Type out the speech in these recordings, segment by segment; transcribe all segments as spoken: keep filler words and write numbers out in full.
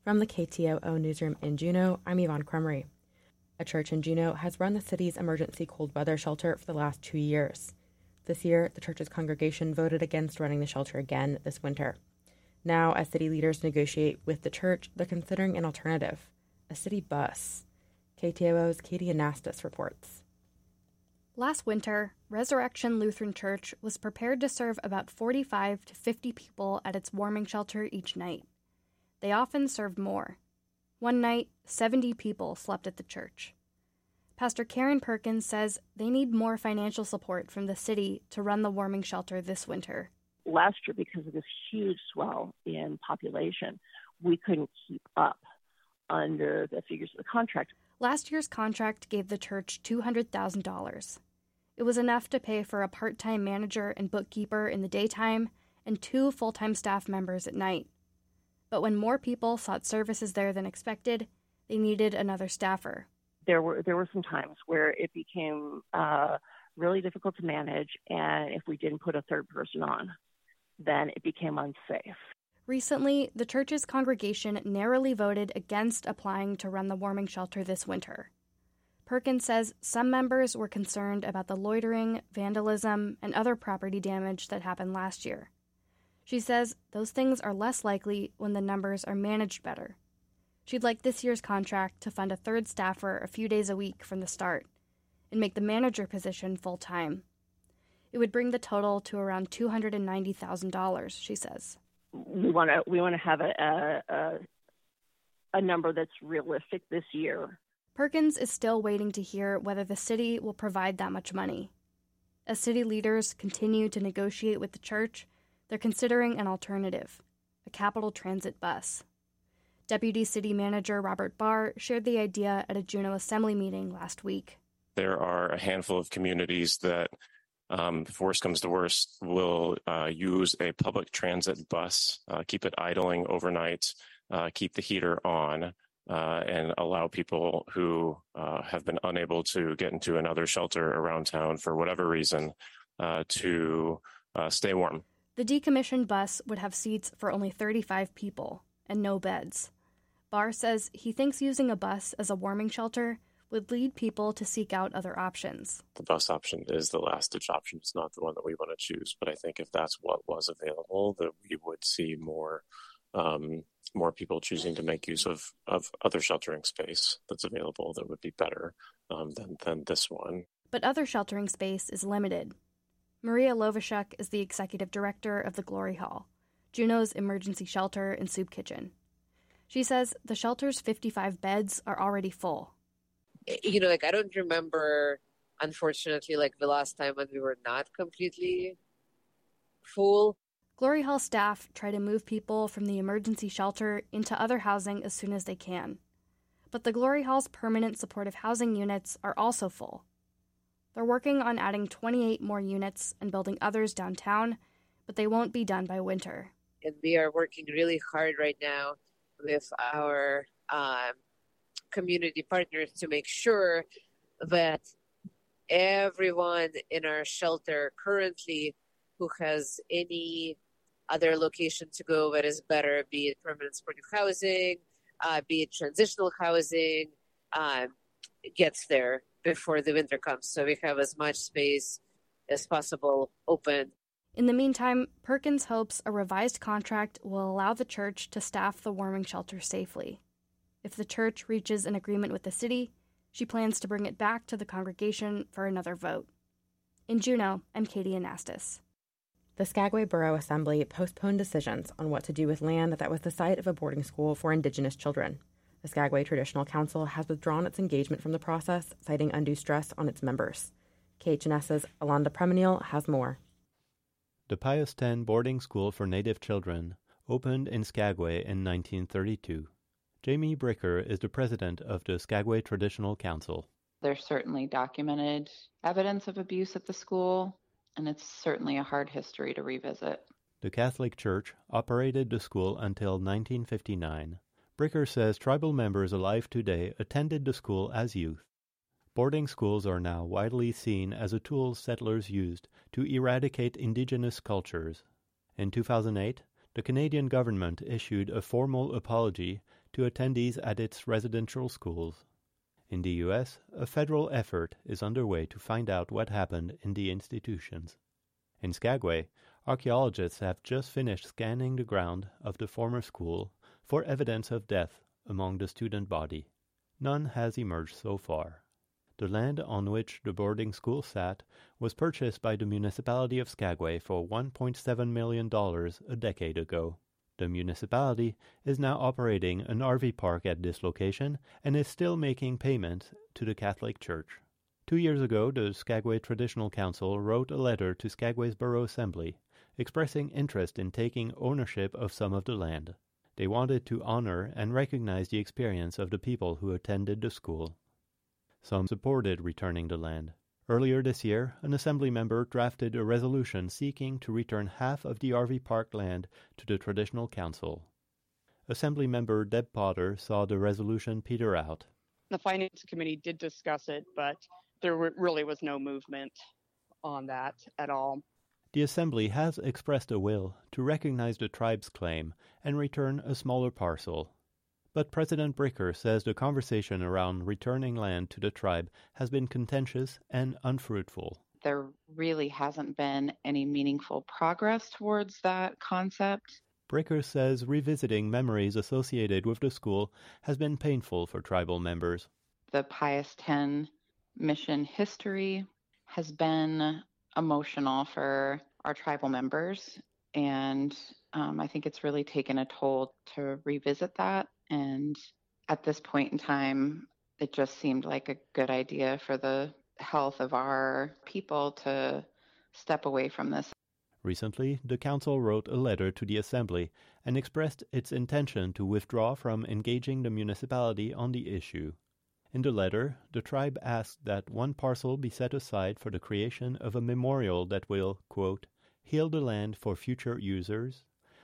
From the K T O O newsroom in Juneau, I'm Yvonne Crumry. A church in Juneau has run the city's emergency cold weather shelter for the last two years. This year, the church's congregation voted against running the shelter again this winter. Now, as city leaders negotiate with the church, they're considering an alternative, a city bus. K T O O's Katie Anastas reports. Last winter, Resurrection Lutheran Church was prepared to serve about forty-five to fifty people at its warming shelter each night. They often served more. One night, seventy people slept at the church. Pastor Karen Perkins says they need more financial support from the city to run the warming shelter this winter. Last year, because of this huge swell in population, we couldn't keep up under the figures of the contract. Last year's contract gave the church two hundred thousand dollars. It was enough to pay for a part-time manager and bookkeeper in the daytime and two full-time staff members at night. But when more people sought services there than expected, they needed another staffer. There were there were some times where it became uh, really difficult to manage, and if we didn't put a third person on, then it became unsafe. Recently, the church's congregation narrowly voted against applying to run the warming shelter this winter. Perkins says some members were concerned about the loitering, vandalism, and other property damage that happened last year. She says those things are less likely when the numbers are managed better. She'd like this year's contract to fund a third staffer a few days a week from the start and make the manager position full-time. It would bring the total to around two hundred ninety thousand dollars, she says. We want to we want to have a, a a number that's realistic this year. Perkins is still waiting to hear whether the city will provide that much money. As city leaders continue to negotiate with the church, they're considering an alternative, a capital transit bus. Deputy City Manager Robert Barr shared the idea at a Juneau Assembly meeting last week. There are a handful of communities that, um, if worst comes to worst, will uh, use a public transit bus, uh, keep it idling overnight, uh, keep the heater on, uh, and allow people who uh, have been unable to get into another shelter around town for whatever reason uh, to uh, stay warm. The decommissioned bus would have seats for only thirty-five people and no beds. Barr says he thinks using a bus as a warming shelter would lead people to seek out other options. The bus option is the last-ditch option. It's not the one that we want to choose. But I think if that's what was available, that we would see more um, more people choosing to make use of, of other sheltering space that's available that would be better um, than, than this one. But other sheltering space is limited. Maria Lovashuk is the executive director of the Glory Hall, Juneau's emergency shelter and soup kitchen. She says the shelter's fifty-five beds are already full. You know, like, I don't remember, unfortunately, like the last time when we were not completely full. Glory Hall staff try to move people from the emergency shelter into other housing as soon as they can. But the Glory Hall's permanent supportive housing units are also full. They're working on adding twenty-eight more units and building others downtown, but they won't be done by winter. And we are working really hard right now with our um, community partners to make sure that everyone in our shelter currently who has any other location to go that is better, be it permanent supportive housing, uh, be it transitional housing, um, gets there before the winter comes, so we have as much space as possible open. In the meantime, Perkins hopes a revised contract will allow the church to staff the warming shelter safely. If the church reaches an agreement with the city, she plans to bring it back to the congregation for another vote. In Juneau, I'm Katie Anastas. The Skagway Borough Assembly postponed decisions on what to do with land that was the site of a boarding school for Indigenous children. The Skagway Traditional Council has withdrawn its engagement from the process, citing undue stress on its members. K H N S's Alonda Preminial has more. The Pius X boarding school for Native children opened in Skagway in nineteen thirty-two. Jamie Bricker is the president of the Skagway Traditional Council. There's certainly documented evidence of abuse at the school, and it's certainly a hard history to revisit. The Catholic Church operated the school until nineteen fifty-nine. Bricker says tribal members alive today attended the school as youth. Boarding schools are now widely seen as a tool settlers used to eradicate Indigenous cultures. In two thousand eight, the Canadian government issued a formal apology to attendees at its residential schools. In the U S, a federal effort is underway to find out what happened in the institutions. In Skagway, archaeologists have just finished scanning the ground of the former school for evidence of death among the student body. None has emerged so far. The land on which the boarding school sat was purchased by the municipality of Skagway for one point seven million dollars a decade ago. The municipality is now operating an R V park at this location and is still making payments to the Catholic Church. Two years ago, the Skagway Traditional Council wrote a letter to Skagway's Borough Assembly, expressing interest in taking ownership of some of the land. They wanted to honor and recognize the experience of the people who attended the school. Some supported returning the land. Earlier this year, an assembly member drafted a resolution seeking to return half of the R V park land to the Traditional Council. Assembly member Deb Potter saw the resolution peter out. The Finance Committee did discuss it, but there really was no movement on that at all. The Assembly has expressed a will to recognize the tribe's claim and return a smaller parcel. But President Bricker says the conversation around returning land to the tribe has been contentious and unfruitful. There really hasn't been any meaningful progress towards that concept. Bricker says revisiting memories associated with the school has been painful for tribal members. The Pius X mission history has been emotional for our tribal members, and um, I think it's really taken a toll to revisit that. And at this point in time, it just seemed like a good idea for the health of our people to step away from this. Recently, the Council wrote a letter to the Assembly and expressed its intention to withdraw from engaging the municipality on the issue. In the letter, the tribe asked that one parcel be set aside for the creation of a memorial that will, quote, heal the land for future users,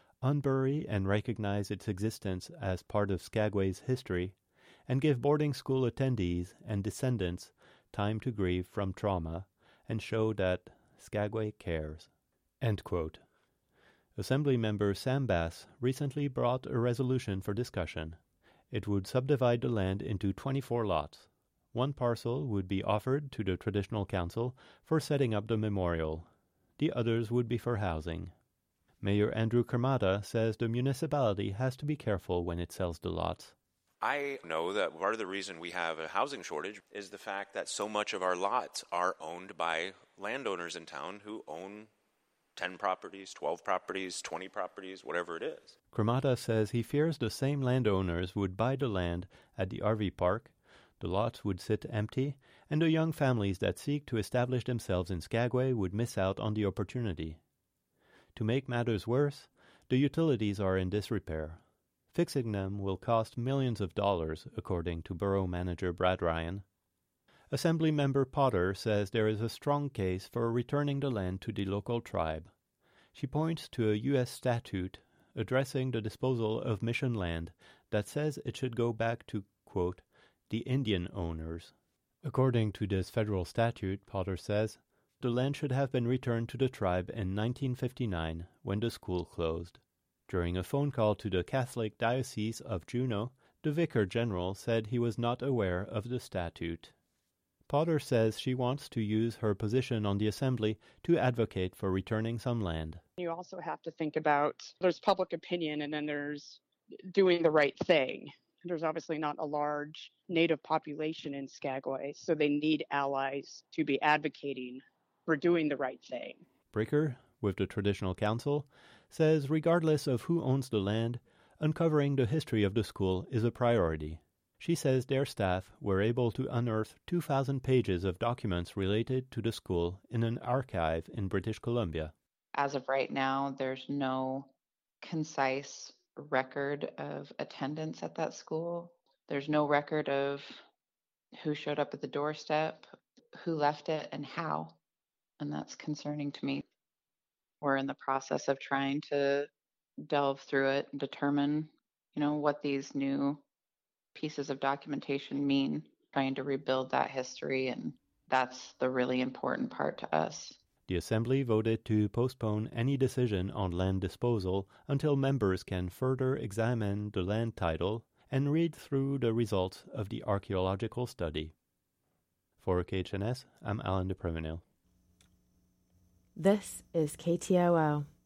unbury and recognize its existence as part of Skagway's history, and give boarding school attendees and descendants time to grieve from trauma and show that Skagway cares. End quote. Assembly member Sam Bass recently brought a resolution for discussion. It would subdivide the land into twenty-four lots. One parcel would be offered to the Traditional Council for setting up the memorial. The others would be for housing. Mayor Andrew Kermata says the municipality has to be careful when it sells the lots. I know that part of the reason we have a housing shortage is the fact that so much of our lots are owned by landowners in town who own ten properties, twelve properties, twenty properties, whatever it is. Kermata says he fears the same landowners would buy the land at the R V park, the lots would sit empty, and the young families that seek to establish themselves in Skagway would miss out on the opportunity. To make matters worse, the utilities are in disrepair. Fixing them will cost millions of dollars, according to Borough Manager Brad Ryan. Assembly member Potter says there is a strong case for returning the land to the local tribe. She points to a U S statute addressing the disposal of mission land that says it should go back to, quote, the Indian owners. According to this federal statute, Potter says, the land should have been returned to the tribe in nineteen fifty-nine when the school closed. During a phone call to the Catholic Diocese of Juneau, the Vicar General said he was not aware of the statute. Potter says she wants to use her position on the Assembly to advocate for returning some land. You also have to think about there's public opinion and then there's doing the right thing. There's obviously not a large Native population in Skagway, so they need allies to be advocating for doing the right thing. Bricker, with the Traditional Council, says regardless of who owns the land, uncovering the history of the school is a priority. She says their staff were able to unearth two thousand pages of documents related to the school in an archive in British Columbia. As of right now, there's no concise record of attendance at that school. There's no record of who showed up at the doorstep, who left it, and how. And that's concerning to me. We're in the process of trying to delve through it and determine, you know, what these new pieces of documentation mean, trying to rebuild that history, and that's the really important part to us. The Assembly voted to postpone any decision on land disposal until members can further examine the land title and read through the results of the archaeological study. For K H N S, I'm Alan DePrevenil. This is K T O O.